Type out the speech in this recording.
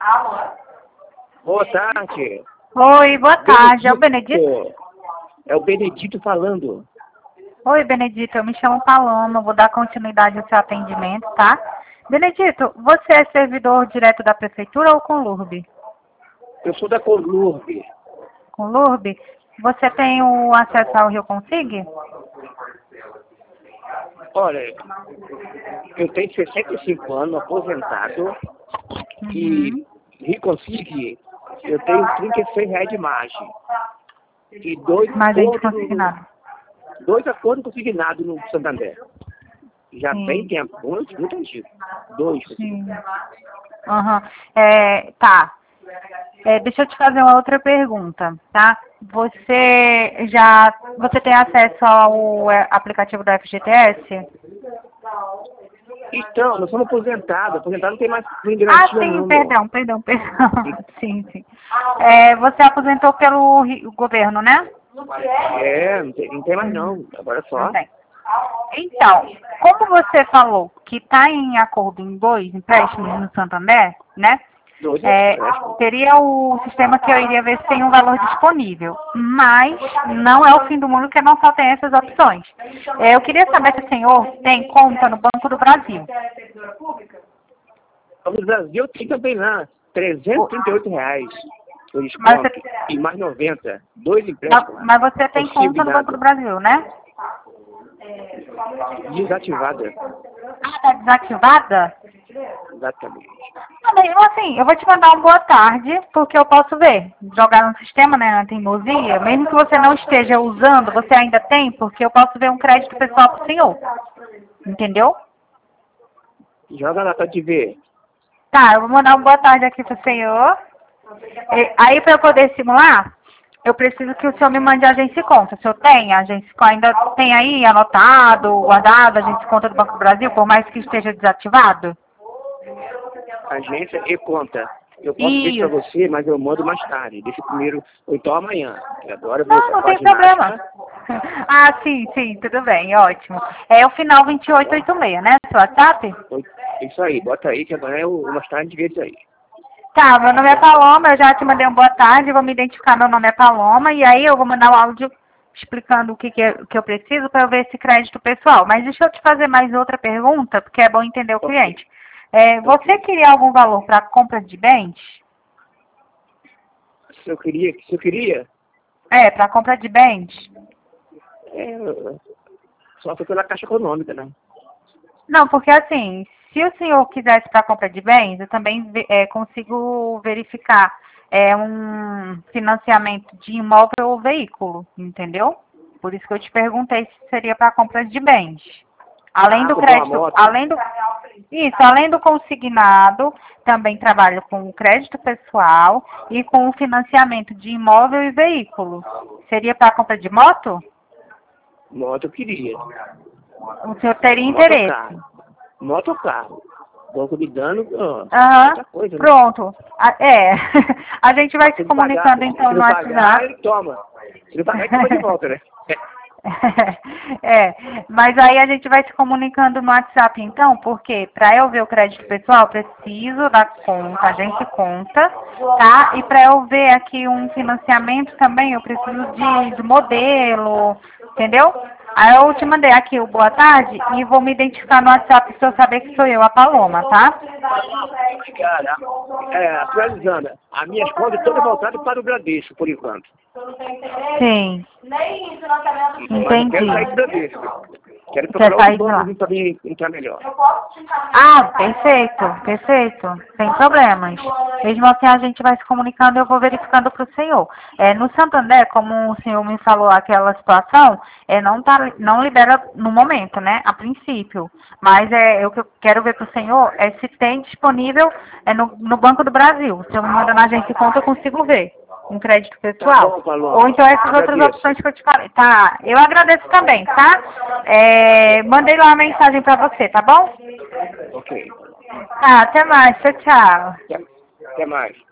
Boa tarde. Oi, boa tarde. É o Benedito? É o Benedito falando. Oi, Benedito. Eu me chamo Paloma. Vou dar continuidade ao seu atendimento, tá? Benedito, você é servidor direto da prefeitura ou com LURB? Eu sou da Colurbe. Com LURB? Você tem o acesso ao Rio Consig? Olha, eu tenho 65 anos, aposentado, e Reconsig, eu tenho R$ 36 de margem. E Margem de consignado. 2 acordos consignados no Santander. Já Sim. tem tempo, muito antigo. 2. Sim. Aham. Tá. Deixa eu te fazer uma outra pergunta, tá? Você tem acesso ao aplicativo da FGTS? Então, nós somos aposentados. Aposentado não tem mais Ah, sim, não. perdão. Sim. Você aposentou pelo governo, né? Não tem mais não. Agora só. Não tem. Então, como você falou que está em acordo em 2 empréstimos no Santander, né? 2 empréstimos. Seria o sistema que eu iria ver se tem um valor disponível. Mas não é o fim do mundo, porque não só tem essas opções. Eu queria saber se o senhor tem conta no Banco do Brasil. No Brasil tem também lá, R$ 338. Mas E mais 90. 2 empréstimos. Mas você tem conta no Banco do Brasil, né? Desativada. Ah, tá desativada? Exatamente. Mesmo assim, eu vou te mandar uma boa tarde, porque eu posso ver. Jogar no sistema, né, na teimosia, mesmo que você não esteja usando, você ainda tem, porque eu posso ver um crédito pessoal pro senhor. Entendeu? Joga lá pra te ver. Tá, eu vou mandar uma boa tarde aqui pro senhor. Aí, para eu poder simular, eu preciso que o senhor me mande a agência e conta. O senhor tem? A agência ainda tem aí anotado, guardado, a agência e conta do Banco do Brasil, por mais que esteja desativado? Agência e conta. Eu posso ver pra você, mas eu mando mais tarde. Deixa primeiro, ou então amanhã. Agora eu vou Não tem problema. Ah, sim, tudo bem, ótimo. É o final 2886, né? Seu WhatsApp? Isso aí, bota aí que amanhã mais tarde a gente vê isso aí. Tá, meu nome é Paloma, eu já te mandei uma boa tarde, vou me identificar, meu nome é Paloma, e aí eu vou mandar o áudio explicando o que eu preciso para eu ver esse crédito pessoal. Mas deixa eu te fazer mais outra pergunta, porque é bom entender o cliente. Você queria algum valor para compra de bens? Se eu queria? Para compra de bens. Só foi pela Caixa Econômica, né? Não, porque assim, se o senhor quisesse para compra de bens, eu também consigo verificar um financiamento de imóvel ou veículo, entendeu? Por isso que eu te perguntei se seria para compra de bens. Além do crédito, além do consignado, também trabalho com o crédito pessoal e com o financiamento de imóvel e veículo. Seria para compra de moto? Moto eu queria. O senhor teria interesse? Moto ou carro. Banco de dano, outra coisa, né? Pronto. A gente vai se comunicando então no WhatsApp. Se não pagar, ele toma. Se não pagar, ele toma de volta, né? Mas aí a gente vai se comunicando no WhatsApp então, porque para eu ver o crédito pessoal, eu preciso da conta, a gente conta, tá? E para eu ver aqui um financiamento também, eu preciso de modelo, entendeu? Aí eu te mandei aqui o boa tarde e vou me identificar no WhatsApp se eu saber que sou eu, a Paloma, tá? Cara, atualizando, as minhas contas todas voltadas para o Bradesco, por enquanto. Sim. Entendi. Quero sair do Bradesco. Quero procurar outro banco para mim entrar melhor. Ah, perfeito. Sem problemas. Mesmo assim, a gente vai se comunicando e eu vou verificando para o senhor. No Santander, como o senhor me falou aquela situação, não libera no momento, né? A princípio. Mas o que eu quero ver para o senhor é se tem disponível no Banco do Brasil. Se eu me mando na agência de conta, eu consigo ver um crédito pessoal. Tá bom, ou então essas outras opções que eu te falei. Tá, eu agradeço também, tá? Mandei lá uma mensagem para você, tá bom? Ok. Tá, até mais. Tchau. Até mais.